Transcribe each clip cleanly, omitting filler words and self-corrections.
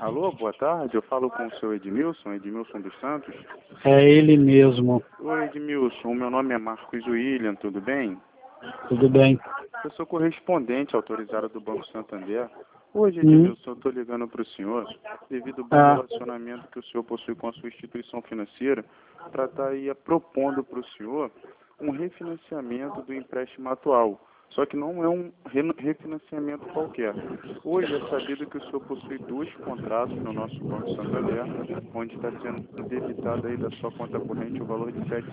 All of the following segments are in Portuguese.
Alô, boa tarde. Eu falo com o seu Edmilson dos Santos. É ele mesmo. Oi, Edmilson. O meu nome é Marcos William, tudo bem? Tudo bem? Eu sou correspondente autorizado do Banco Santander. Hoje, Hum. Edmilson, eu estou ligando para o senhor, devido ao bom Ah, relacionamento que o senhor possui com a sua instituição financeira, para estar aí propondo para o senhor um refinanciamento do empréstimo atual. Só que não é um refinanciamento qualquer. Hoje é sabido que o senhor possui 2 contratos no nosso Banco Santander, onde está sendo debitado aí da sua conta corrente o valor de R$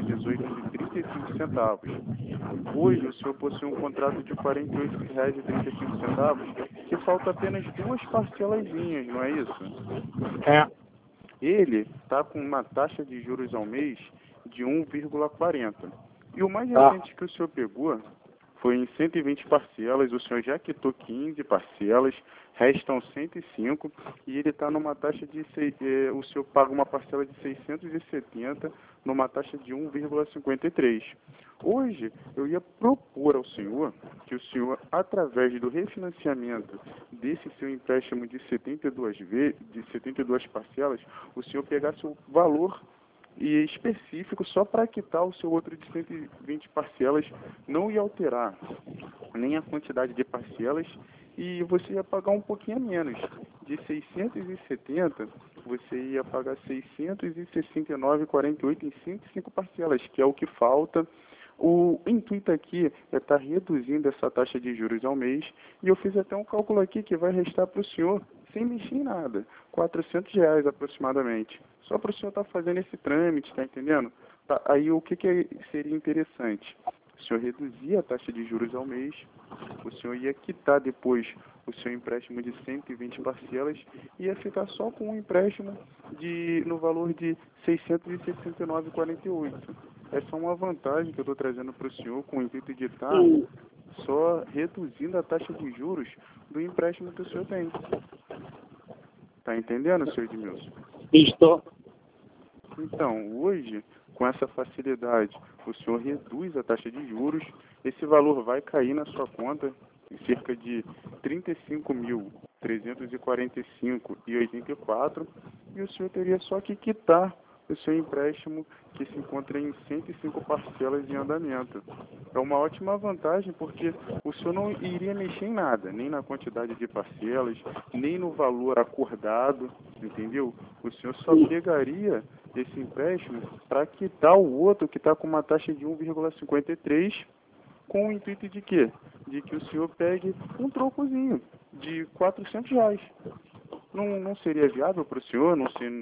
718,35. Hoje o senhor possui um contrato de R$ 48,35, que falta apenas 2 parcelazinhas, não é isso? é. Ele está com uma taxa de juros ao mês de 1,40. E o mais Tá. recente que o senhor pegou foi em 120 parcelas, o senhor já quitou 15 parcelas, restam 105 e ele está numa taxa de, o senhor paga uma parcela de 670 numa taxa de 1,53. Hoje eu ia propor ao senhor que o senhor, através do refinanciamento desse seu empréstimo de 72 parcelas, o senhor pegasse o valor e específico só para quitar o seu outro de 120 parcelas, não ia alterar nem a quantidade de parcelas e você ia pagar um pouquinho a menos. De 670, você ia pagar 669,48 em 105 parcelas, que é o que falta. O intuito aqui é estar reduzindo essa taxa de juros ao mês e eu fiz até um cálculo aqui que vai restar para o senhor, sem mexer em nada, R$ 400 aproximadamente. Só para o senhor estar fazendo esse trâmite, tá entendendo? Tá, aí o que seria interessante? O senhor reduzia a taxa de juros ao mês, o senhor ia quitar depois o seu empréstimo de 120 parcelas e ia ficar só com um empréstimo no valor de R$ 669,48. Essa é uma vantagem que eu estou trazendo para o senhor com o intuito de estar só reduzindo a taxa de juros do empréstimo que o senhor tem. Tá entendendo, senhor Edmilson? Estou. Então, hoje, com essa facilidade, o senhor reduz a taxa de juros, esse valor vai cair na sua conta em cerca de R$ 35.345,84 e o senhor teria só que quitar o seu empréstimo que se encontra em 105 parcelas em andamento. É uma ótima vantagem porque o senhor não iria mexer em nada, nem na quantidade de parcelas, nem no valor acordado, entendeu? O senhor só pegaria esse empréstimo para quitar o outro que está com uma taxa de 1,53, com o intuito de quê? De que o senhor pegue um trocozinho de R$ 400. Não seria viável para o senhor? Não